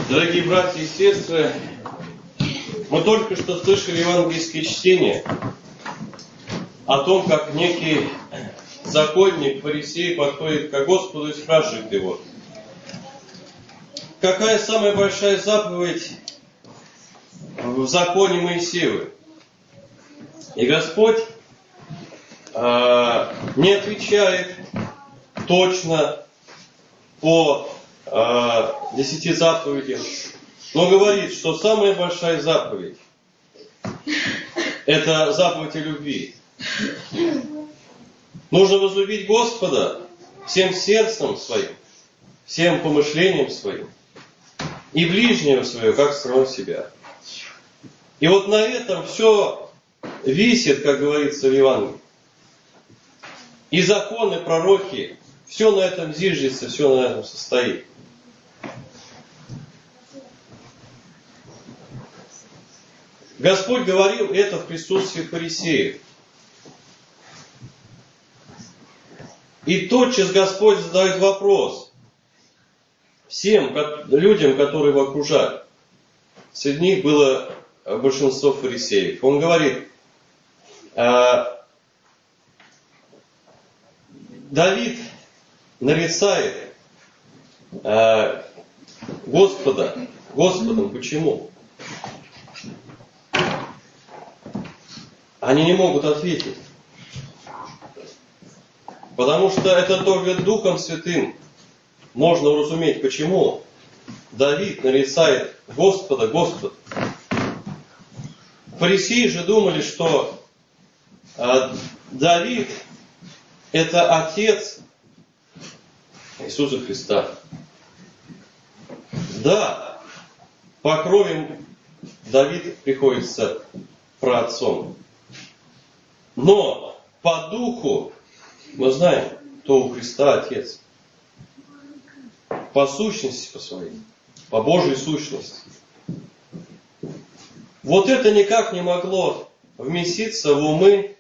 Дорогие братья и сестры, мы только что слышали евангельское чтение о том, как некий законник, фарисей, подходит к Господу и спрашивает его: какая самая большая заповедь в законе Моисеевы? И Господь не отвечает точно по 10 заповедям, но говорит, что самая большая заповедь – это заповедь о любви. Нужно возлюбить Господа всем сердцем своим, всем помышлением своим и ближнего своего, как самого себя. И вот на этом все висит, как говорится в Евангелии. И законы, пророки, все на этом зиждется, все на этом состоит. Господь говорил это в присутствии фарисеев. И тотчас Господь задает вопрос всем людям, которые его окружали. Среди них было большинство фарисеев. Он говорит: Давид нарицает Господом. Почему? Они не могут ответить. Потому что это только Духом Святым можно уразуметь, почему Давид нарицает Господа. Фарисеи же думали, что Давид – это отец Иисуса Христа. Да, по крови Давид приходится праотцом. Но по духу мы знаем, кто у Христа Отец. По сущности по своей, по Божьей сущности. Вот это никак не могло вместиться в умы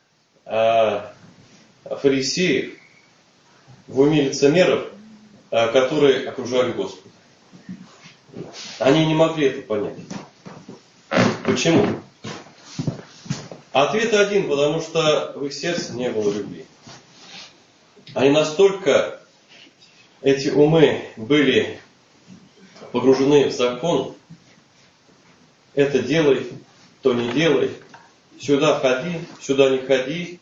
фарисеев, в уме лицемеров, которые окружали Господа. Они не могли это понять. Почему? Ответ один: потому что в их сердце не было любви. Они настолько, эти умы были погружены в закон: это делай, то не делай, сюда ходи, сюда не ходи,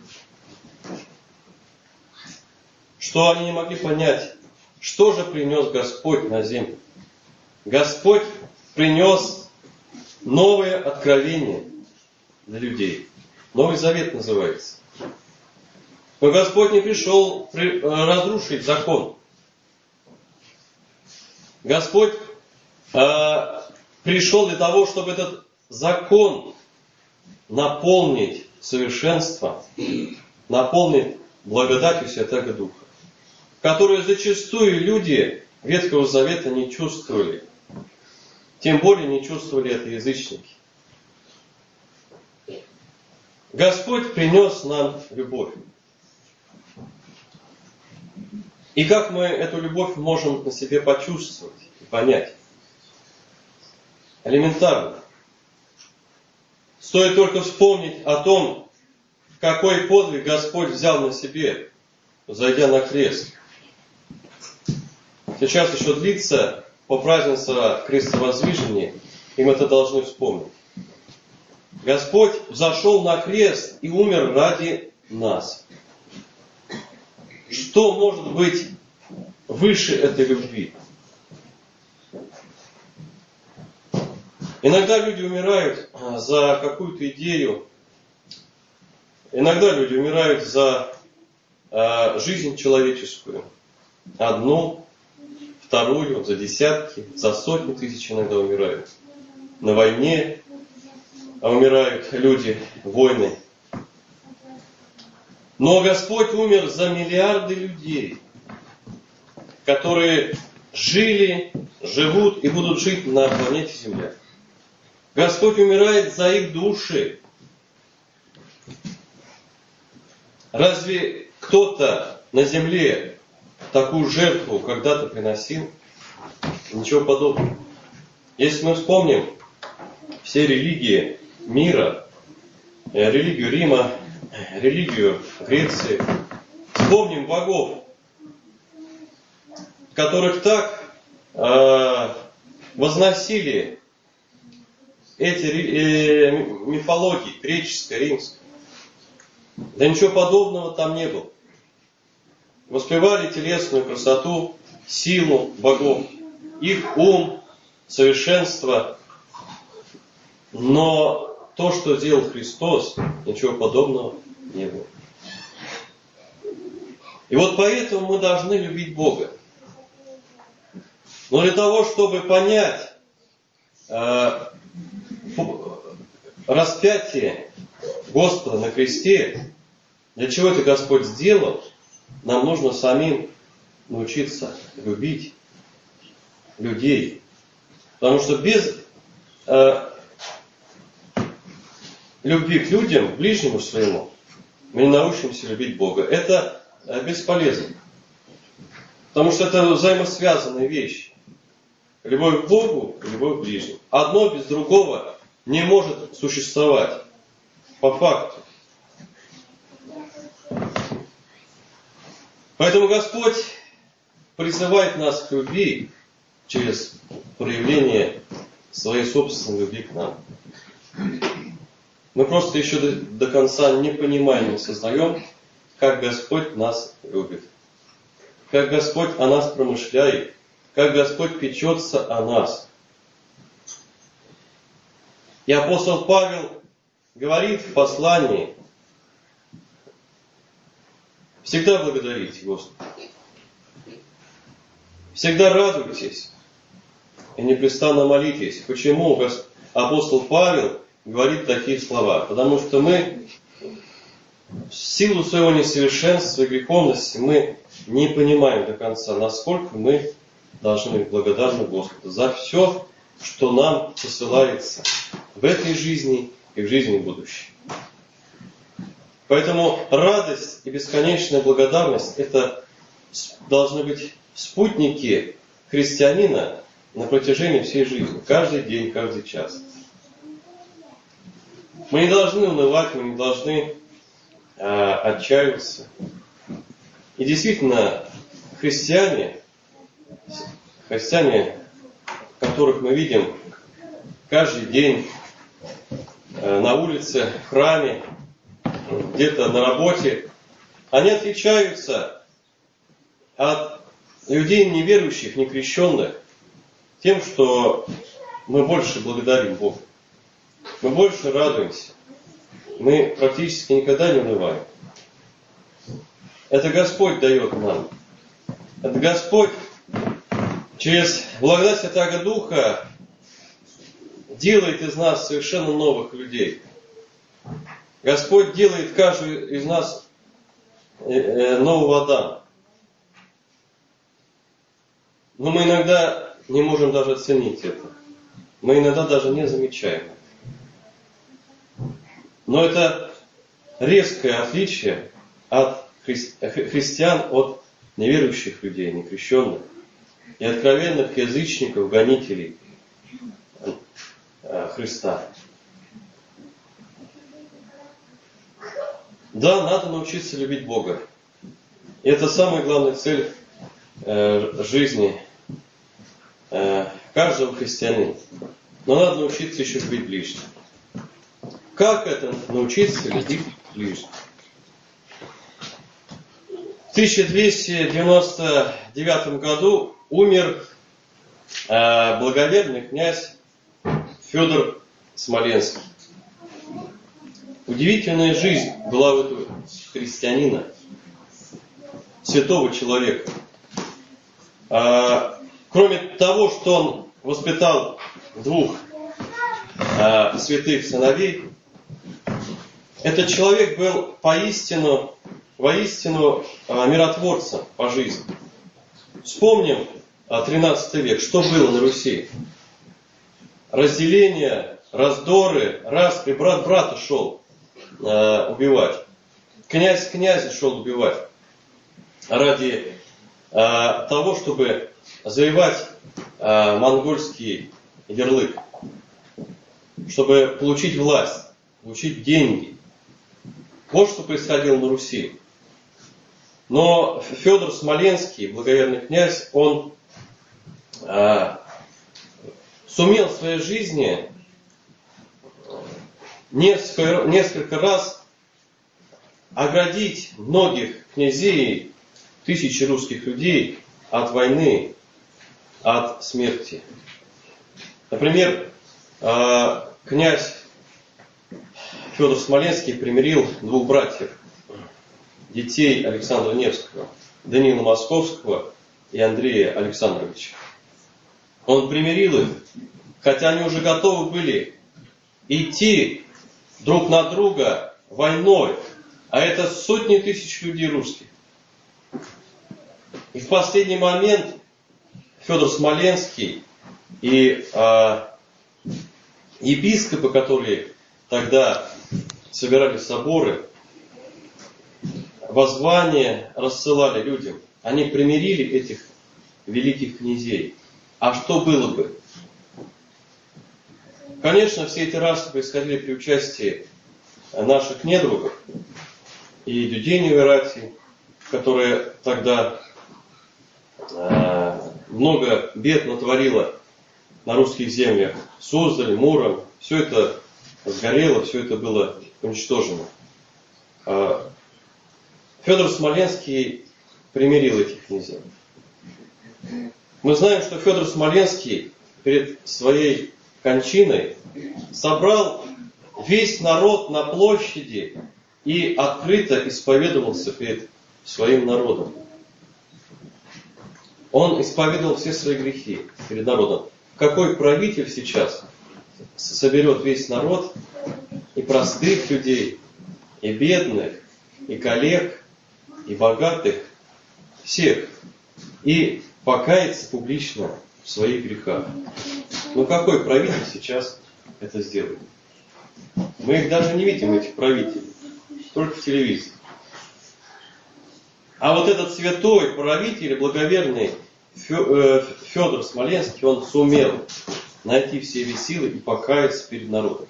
что они не могли понять, что же принес Господь на землю. Господь принес новое откровение для людей. Новый Завет называется. Но Господь не пришел разрушить закон. Господь пришел для того, чтобы этот закон наполнить совершенством, наполнить благодатью Святого Духа, которую зачастую люди Ветхого Завета не чувствовали. Тем более не чувствовали это язычники. Господь принес нам любовь. И как мы эту любовь можем на себе почувствовать и понять? Элементарно. Стоит только вспомнить о том, какой подвиг Господь взял на себе, зайдя на крест. Сейчас еще длится по празднеству крестовоздвижения, и мы это должны вспомнить. Господь взошел на крест и умер ради нас. Что может быть выше этой любви? Иногда люди умирают за какую-то идею. Иногда люди умирают за жизнь человеческую. Одну, вторую, за десятки, за сотни тысяч иногда умирают. На войне умирают люди, войны. Но Господь умер за миллиарды людей, которые жили, живут и будут жить на планете Земля. Господь умирает за их души. Разве кто-то на земле такую жертву когда-то приносил? Ничего подобного. Если мы вспомним все религии мира, религию Рима, религию Греции, вспомним богов, которых так возносили эти мифологии, греческая, римская. Да ничего подобного там не было. Воспевали телесную красоту, силу богов, их ум, совершенство. Но то, что сделал Христос, ничего подобного не было. И вот поэтому мы должны любить Бога. Но для того, чтобы понять распятие Господа на кресте, для чего это Господь сделал, нам нужно самим научиться любить людей. Потому что без любви к людям, к ближнему своему, мы не научимся любить Бога. Это бесполезно. Потому что это взаимосвязанные вещи. Любовь к Богу, любовь к ближнему. Одно без другого не может существовать. По факту. Поэтому Господь призывает нас к любви через проявление своей собственной любви к нам. Мы просто еще до конца не понимаем, не сознаем, как Господь нас любит. Как Господь о нас промышляет. Как Господь печется о нас. И апостол Павел говорит в послании: всегда благодарите Господа. Всегда радуйтесь и непрестанно молитесь. Почему апостол Павел говорит такие слова? Потому что мы в силу своего несовершенства и греховности мы не понимаем до конца, насколько мы должны быть благодарны Господу за все, что нам посылается в этой жизни и в жизни будущей. Поэтому радость и бесконечная благодарность — это должны быть спутники христианина на протяжении всей жизни, каждый день, каждый час. Мы не должны унывать, мы не должны отчаиваться. И действительно, христиане, которых мы видим каждый день на улице, в храме, где-то на работе, они отличаются от людей неверующих, некрещенных тем, что мы больше благодарим Бога. Мы больше радуемся. Мы практически никогда не унываем. Это Господь дает нам. Это Господь через благодать Святаго Духа делает из нас совершенно новых людей. Господь делает каждого из нас нового Адама. Но мы иногда не можем даже оценить это. Мы иногда даже не замечаем. Но это резкое отличие от христиан от неверующих людей, некрещенных и откровенных язычников, гонителей Христа. Да, надо научиться любить Бога. И это самая главная цель жизни каждого христианина. Но надо научиться еще любить ближнего. Как это научиться любить ближнего? В 1299 году умер благоверный князь Федор Смоленский. Удивительная жизнь была у этого христианина, святого человека. Кроме того, что он воспитал двух святых сыновей, этот человек был воистину миротворцем по жизни. Вспомним 13 век, что было на Руси. Разделение, раздоры, распри, брат брата шел убивать. Князь князя шел убивать. Ради того, чтобы завоевать монгольский ярлык, чтобы получить власть, получить деньги. Вот что происходило на Руси. Но Федор Смоленский, благоверный князь, он сумел в своей жизни несколько раз оградить многих князей, тысячи русских людей от войны, от смерти. Например, князь Федор Смоленский примирил двух братьев, детей Александра Невского, Даниила Московского и Андрея Александровича. Он примирил их, хотя они уже готовы были идти друг на друга войной, а это сотни тысяч людей русских. И в последний момент Федор Смоленский и епископы, которые тогда собирали соборы, воззвания рассылали людям. Они примирили этих великих князей. А что было бы? Конечно, все эти распри происходили при участии наших недругов и Дюденевой рати, которая тогда много бед натворила на русских землях. Суздаль, Муром, все это сгорело, все это было уничтожено. Федор Смоленский примирил этих князей. Мы знаем, что Федор Смоленский перед своей кончиной собрал весь народ на площади и открыто исповедовался перед своим народом. Он исповедовал все свои грехи перед народом. Какой правитель сейчас соберет весь народ, и простых людей, и бедных, и коллег, и богатых, всех, и покаяться публично в своих грехах? Ну какой правитель сейчас это сделает? Мы их даже не видим, этих правителей, только в телевизоре. А вот этот святой правитель, благоверный Федор Смоленский, он сумел найти в себе силы и покаяться перед народом.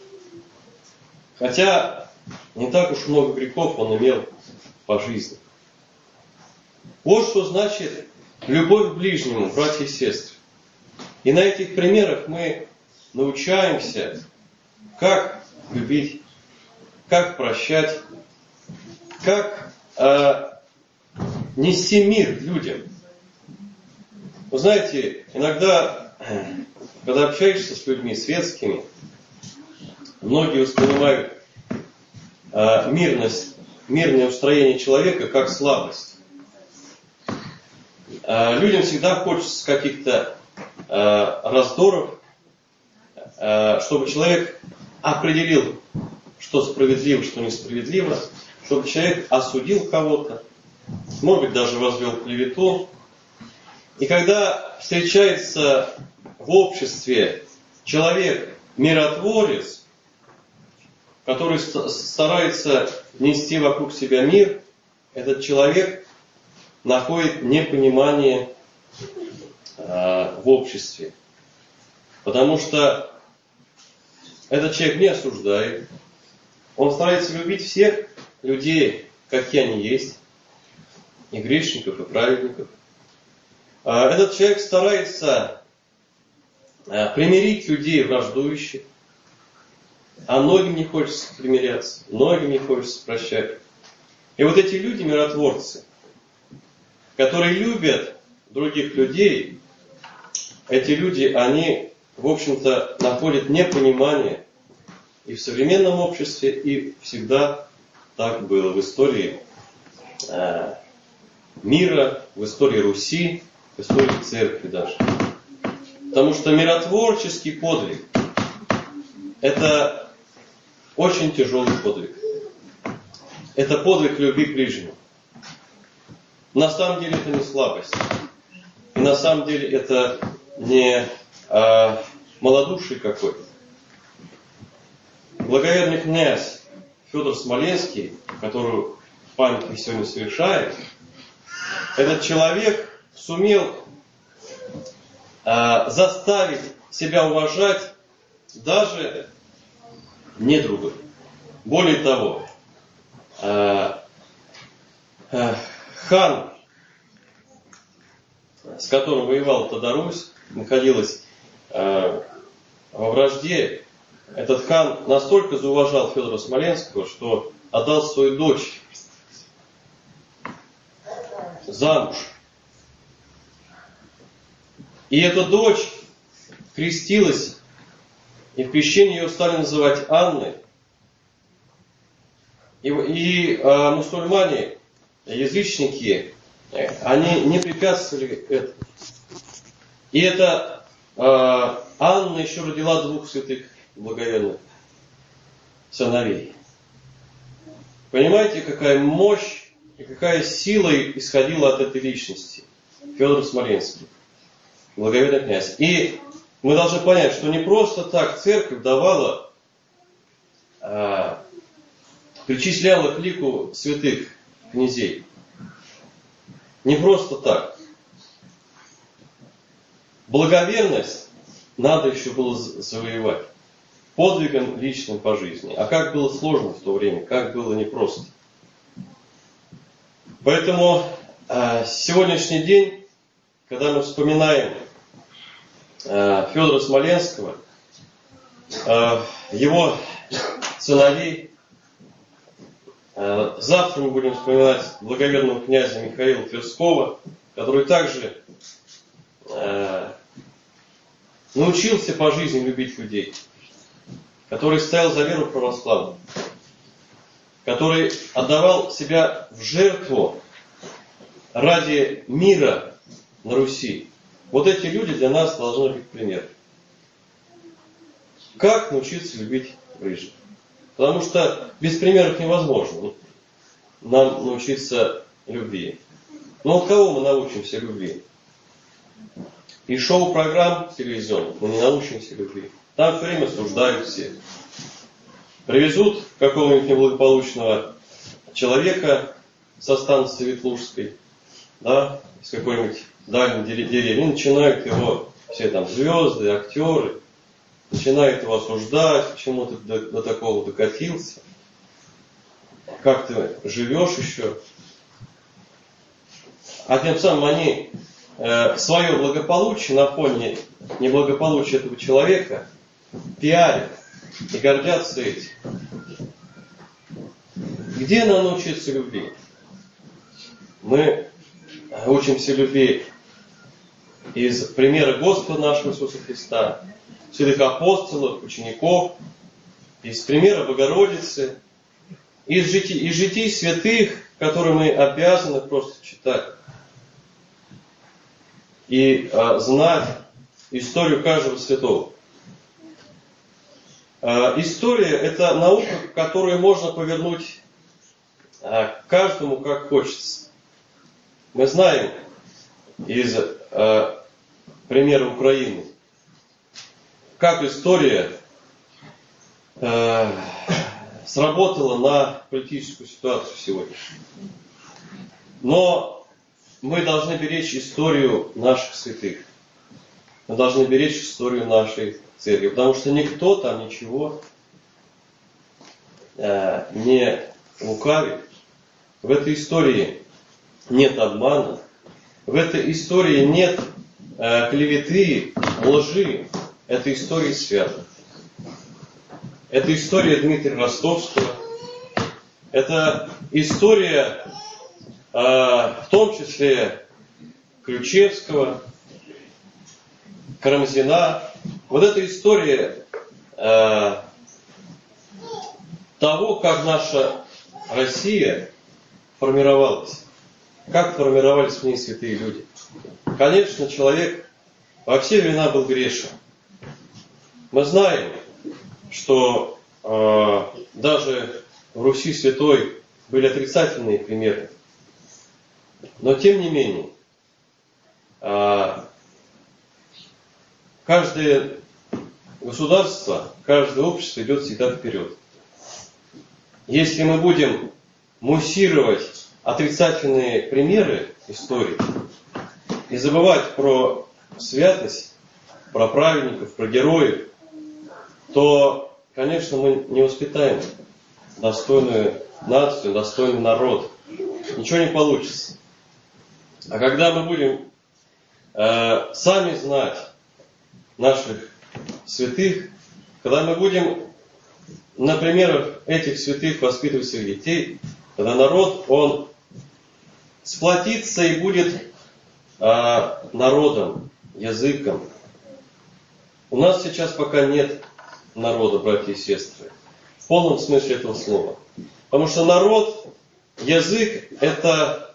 Хотя не так уж много грехов он имел по жизни. Вот что значит любовь к ближнему, братья и сестры. И на этих примерах мы научаемся, как любить, как прощать, как нести мир людям. Вы знаете, иногда, когда общаешься с людьми светскими, многие воспринимают мирное устроение человека как слабость. Людям всегда хочется каких-то раздоров, чтобы человек определил, что справедливо, что несправедливо, чтобы человек осудил кого-то, может быть, даже возвел клевету. И когда встречается в обществе человек-миротворец, который старается нести вокруг себя мир, этот человек находит непонимание в обществе. Потому что этот человек не осуждает. Он старается любить всех людей, какие они есть, и грешников, и праведников. Этот человек старается примирить людей враждующих, а многим не хочется примиряться, многим не хочется прощать. И вот эти люди, миротворцы, которые любят других людей, эти люди, они, в общем-то, находят непонимание и в современном обществе, и всегда так было в истории мира, в истории Руси, в истории церкви даже. Потому что миротворческий подвиг – это очень тяжелый подвиг. Это подвиг любви к ближнему. На самом деле это не слабость. И на самом деле это не малодушие какое-то. Благоверный князь Федор Смоленский, которую память мы сегодня совершаем, этот человек сумел заставить себя уважать даже недруга. Более того, хан, с которым воевал тогда Русь, находилась во вражде. Этот хан настолько зауважал Федора Смоленского, что отдал свою дочь замуж. И эта дочь крестилась, и в крещении ее стали называть Анной. И мусульмане, язычники, они не препятствовали этому. И эта Анна еще родила 2 святых благоверных сыновей. Понимаете, какая мощь и какая сила исходила от этой личности? Федор Смоленский, благоверный князь. И мы должны понять, что не просто так церковь давала, причисляла к лику святых князей. Не просто так. Благоверность надо еще было завоевать. Подвигом личным по жизни. А как было сложно в то время, как было непросто. Поэтому сегодняшний день, когда мы вспоминаем Федора Смоленского, его сыновей, завтра мы будем вспоминать благоверного князя Михаила Тверского, который также научился по жизни любить людей, который стоял за веру православную, который отдавал себя в жертву ради мира на Руси. Вот эти люди для нас должны быть примером. Как научиться любить ближних? Потому что без примеров невозможно нам научиться любви. Но от кого мы научимся любви? И шоу-программ телевизионных мы не научимся любви. Там все время осуждают всех. Привезут какого-нибудь неблагополучного человека со станции Ветлужской, да, из какой-нибудь дальней деревни, и начинают его, все там звезды, актеры, начинают его осуждать, почему ты до такого докатился, как ты живешь еще. А тем самым они свое благополучие на фоне неблагополучия этого человека пиарят и гордятся этим. Где нам научиться любви? Мы учимся любви из примера Господа нашего Иисуса Христа, святых апостолов, учеников, из примера Богородицы, из житий святых, которые мы обязаны просто читать и знать историю каждого святого. История – это наука, которую можно повернуть каждому как хочется. Мы знаем из примера Украины, как история сработала на политическую ситуацию сегодня. Но мы должны беречь историю наших святых. Мы должны беречь историю нашей церкви, потому что никто там ничего не лукавит. В этой истории нет обмана, в этой истории нет клеветы, лжи. Это история святых. Это история Дмитрия Ростовского. Это история в том числе Ключевского, Карамзина. Вот эта история того, как наша Россия формировалась, как формировались в ней святые люди. Конечно, человек во все времена был грешен. Мы знаем, что даже в Руси святой были отрицательные примеры. Но тем не менее, каждое государство, каждое общество идет всегда вперед. Если мы будем муссировать отрицательные примеры истории и забывать про святость, про праведников, про героев, то, конечно, мы не воспитаем достойную нацию, достойный народ. Ничего не получится. А когда мы будем сами знать наших святых, когда мы будем на примерах этих святых воспитывать своих детей, тогда народ, он сплотится и будет народом, языком. У нас сейчас пока нет народа, братья и сестры, в полном смысле этого слова. Потому что народ, язык – это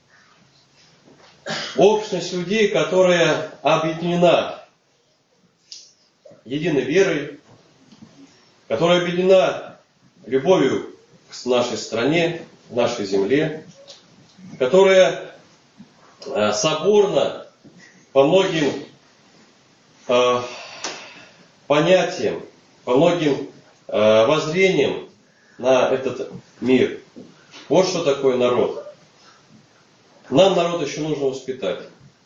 общность людей, которая объединена единой верой, которая объединена любовью к нашей стране, к нашей земле, которая соборна по многим понятиям, по многим воззрениям на этот мир. Вот что такое народ. Нам народ еще нужно воспитать.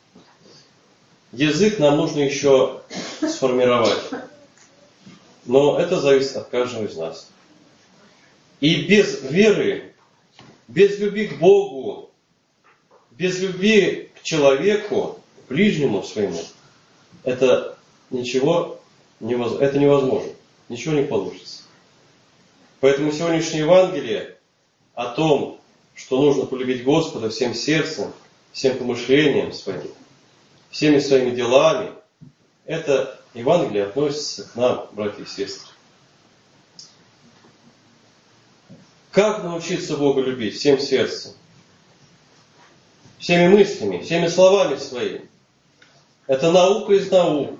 Язык нам нужно еще сформировать. Но это зависит от каждого из нас. И без веры, без любви к Богу, без любви к человеку, к ближнему своему, это невозможно. Ничего не получится. Поэтому сегодняшнее Евангелие о том, что нужно полюбить Господа всем сердцем, всем помышлением своим, всеми своими делами, это Евангелие относится к нам, братья и сестры. Как научиться Бога любить всем сердцем, всеми мыслями, всеми словами своими? Это наука из наук.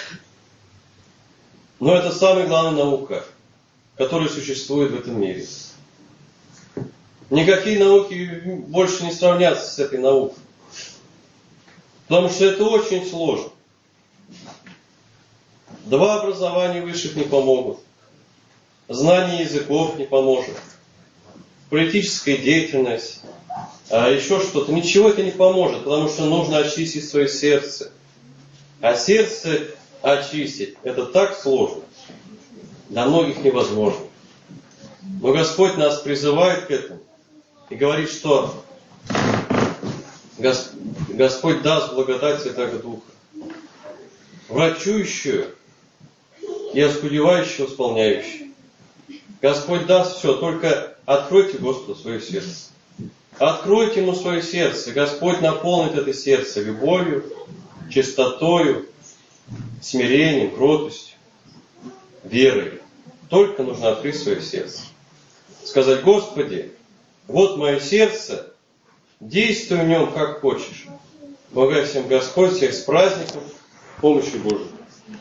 Но это самая главная наука, которая существует в этом мире. Никакие науки больше не сравнятся с этой наукой. Потому что это очень сложно. 2 образования высших не помогут. Знание языков не поможет. Политическая деятельность, еще что-то. Ничего это не поможет, потому что нужно очистить свое сердце. А сердце очистить – это так сложно. Для многих невозможно. Но Господь нас призывает к этому и говорит, что Господь даст благодать Святого Духа, врачующую и оскудевающую, исполняющую. Господь даст все, только откройте Господу свое сердце. Откройте Ему свое сердце. Господь наполнит это сердце любовью, чистотою, смирением, кротостью, верой. Только нужно открыть свое сердце. Сказать: Господи, вот мое сердце, действуй в нем как хочешь. Помогай всем Господь, всех с праздником, помощью Божией.